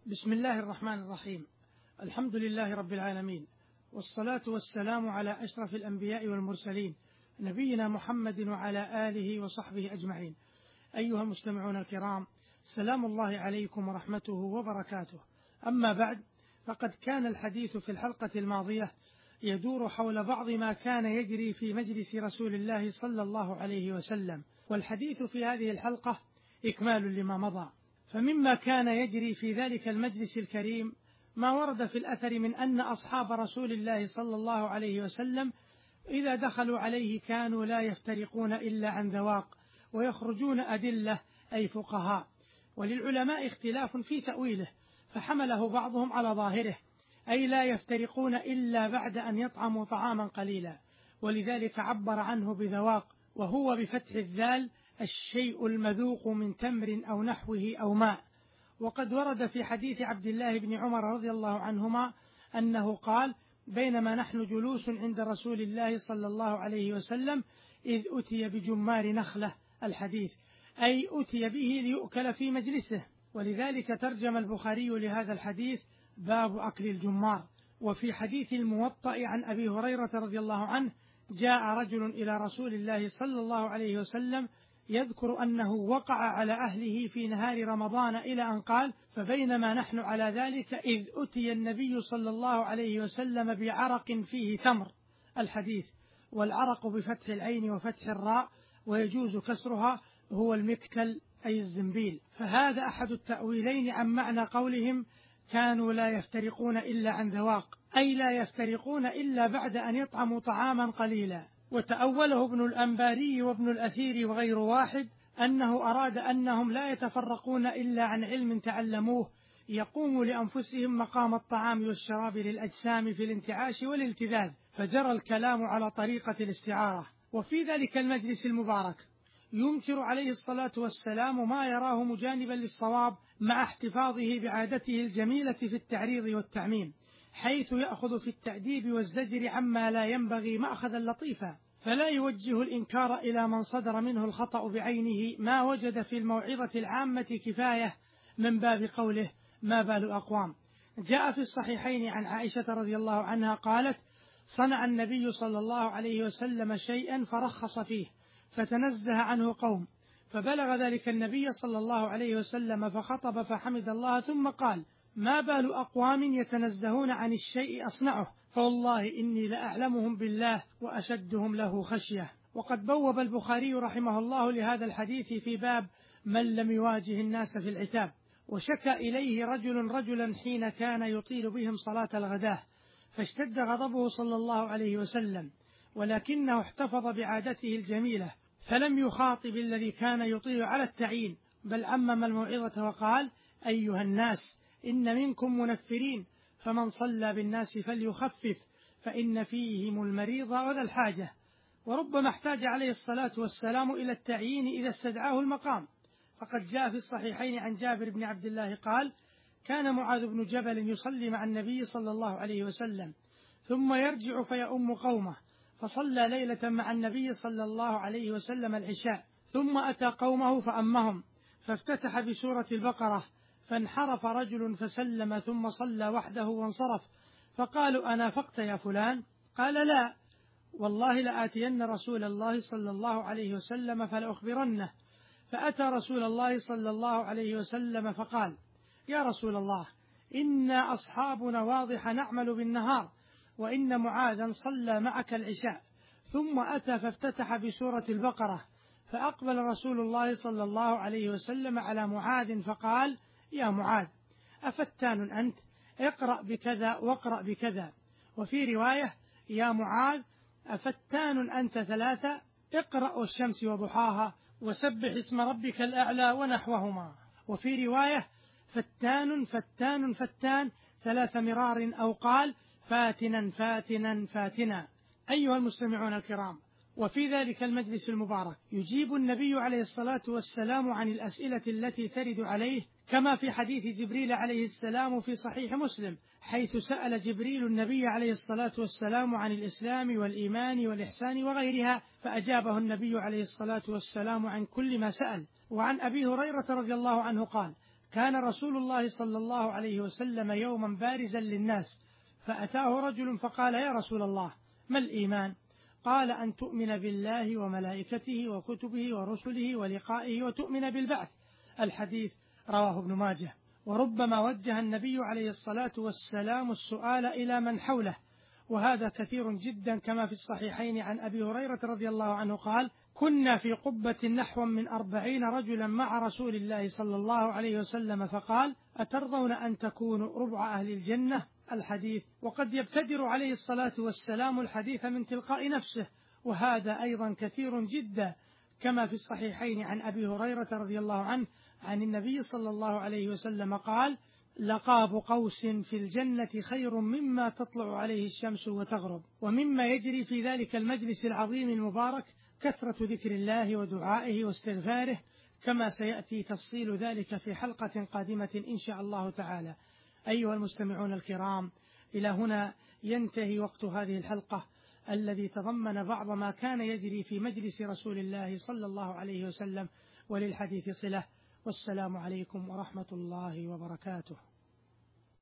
بسم الله الرحمن الرحيم. الحمد لله رب العالمين، والصلاة والسلام على أشرف الأنبياء والمرسلين، نبينا محمد وعلى آله وصحبه أجمعين. أيها المستمعون الكرام، سلام الله عليكم ورحمته وبركاته. أما بعد، فقد كان الحديث في الحلقة الماضية يدور حول بعض ما كان يجري في مجلس رسول الله صلى الله عليه وسلم، والحديث في هذه الحلقة إكمال لما مضى. فمما كان يجري في ذلك المجلس الكريم ما ورد في الأثر من أن أصحاب رسول الله صلى الله عليه وسلم إذا دخلوا عليه كانوا لا يفترقون إلا عن ذواق، ويخرجون أدلة أي فقهاء، وللعلماء اختلاف في تأويله، فحمله بعضهم على ظاهره أي لا يفترقون إلا بعد أن يطعموا طعاما قليلا، ولذلك عبر عنه بذواق، وهو بفتح الذال الشيء المذوق من تمر أو نحوه أو ماء. وقد ورد في حديث عبد الله بن عمر رضي الله عنهما أنه قال: بينما نحن جلوس عند رسول الله صلى الله عليه وسلم إذ أتي بجمار نخلة، الحديث أي أتي به ليؤكل في مجلسه، ولذلك ترجم البخاري لهذا الحديث باب أكل الجمار. وفي حديث الموطأ عن أبي هريرة رضي الله عنه: جاء رجل إلى رسول الله صلى الله عليه وسلم يذكر أنه وقع على أهله في نهار رمضان إلى أن قال: فبينما نحن على ذلك إذ أتي النبي صلى الله عليه وسلم بعرق فيه تمر، الحديث. والعرق بفتح العين وفتح الراء، ويجوز كسرها، هو المكتل أي الزنبيل. فهذا أحد التأويلين عن معنى قولهم كانوا لا يفترقون إلا عن ذواق، أي لا يفترقون إلا بعد أن يطعموا طعاما قليلا. وتأوله ابن الأنباري وابن الأثير وغير واحد أنه أراد أنهم لا يتفرقون إلا عن علم تعلموه يقوم لأنفسهم مقام الطعام والشراب للأجسام في الانتعاش والالتذاذ، فجرى الكلام على طريقة الاستعارة. وفي ذلك المجلس المبارك ينكر عليه الصلاة والسلام ما يراه مجانبا للصواب مع احتفاظه بعادته الجميلة في التعريض والتعميم، حيث يأخذ في التأديب والزجر عما لا ينبغي مأخذا لطيفا، فلا يوجه الإنكار إلى من صدر منه الخطأ بعينه، ما وجد في الموعظة العامة كفاية من باب قوله: ما بال أقوام. جاء في الصحيحين عن عائشة رضي الله عنها قالت: صنع النبي صلى الله عليه وسلم شيئا فرخص فيه فتنزه عنه قوم، فبلغ ذلك النبي صلى الله عليه وسلم فخطب فحمد الله ثم قال: ما بال أقوام يتنزهون عن الشيء أصنعه، فوالله إني لأعلمهم بالله وأشدهم له خشية. وقد بوب البخاري رحمه الله لهذا الحديث في باب من لم يواجه الناس في العتاب، وشكى إليه رجلا حين كان يطيل بهم صلاة الغداة، فاشتد غضبه صلى الله عليه وسلم، ولكنه احتفظ بعادته الجميلة فلم يخاطب الذي كان يطيل على التعيين، بل عمم الموعظة وقال: أيها الناس، إن منكم منفرين، فمن صلى بالناس فليخفف، فإن فيهم المريض وذا الحاجة. وربما احتاج عليه الصلاة والسلام إلى التعيين إذا استدعاه المقام، فقد جاء في الصحيحين عن جابر بن عبد الله قال: كان معاذ بن جبل يصلي مع النبي صلى الله عليه وسلم ثم يرجع فيؤم قومه، فصلى ليلة مع النبي صلى الله عليه وسلم العشاء، ثم أتى قومه فأمهم، فافتتح بسورة البقرة، فانحرف رجل فسلم ثم صلى وحده وانصرف، فقالوا: أنافقت يا فلان؟ قال: لا والله لآتين رسول الله صلى الله عليه وسلم فلأخبرنه. فأتى رسول الله صلى الله عليه وسلم فقال: يا رسول الله، إنا أصحابنا واضح نعمل بالنهار، وإن معاذا صلى معك العشاء. ثم أتى فافتتح بسورة البقرة، فأقبل رسول الله صلى الله عليه وسلم على معاذ فقال: يا معاذ، أفتان أنت؟ اقرأ بكذا واقرأ بكذا. وفي رواية: يا معاذ، أفتان أنت ثلاثة؟ اقرأ والشمس وضحاها وسبح اسم ربك الأعلى ونحوهما. وفي رواية: فتان فتان فتان 3 مرار، أو قال: فاتنا فاتنا فاتنا. أيها المستمعون الكرام، وفي ذلك المجلس المبارك يجيب النبي عليه الصلاة والسلام عن الأسئلة التي ترد عليه، كما في حديث جبريل عليه السلام في صحيح مسلم، حيث سأل جبريل النبي عليه الصلاة والسلام عن الإسلام والإيمان والإحسان وغيرها، فأجابه النبي عليه الصلاة والسلام عن كل ما سأل. وعن أبي هريرة رضي الله عنه قال: كان رسول الله صلى الله عليه وسلم يوما بارزا للناس، فأتاه رجل فقال: يا رسول الله، ما الإيمان؟ قال: أن تؤمن بالله وملائكته وكتبه ورسله ولقائه وتؤمن بالبعث. الحديث رواه ابن ماجه. وربما وجه النبي عليه الصلاة والسلام السؤال إلى من حوله، وهذا كثير جدا، كما في الصحيحين عن أبي هريرة رضي الله عنه قال: كنا في قبة نحو من 40 رجلا مع رسول الله صلى الله عليه وسلم، فقال: أترضون أن تكونوا ربع أهل الجنة؟ الحديث. وقد يبتدر عليه الصلاة والسلام الحديث من تلقاء نفسه، وهذا أيضا كثير جدا، كما في الصحيحين عن أبي هريرة رضي الله عنه عن النبي صلى الله عليه وسلم قال: لقاب قوس في الجنة خير مما تطلع عليه الشمس وتغرب. ومما يجري في ذلك المجلس العظيم المبارك كثرة ذكر الله ودعائه واستغفاره، كما سيأتي تفصيل ذلك في حلقة قادمة إن شاء الله تعالى. أيها المستمعون الكرام، إلى هنا ينتهي وقت هذه الحلقة الذي تضمن بعض ما كان يجري في مجلس رسول الله صلى الله عليه وسلم، وللحديث صلة. والسلام عليكم ورحمة الله وبركاته.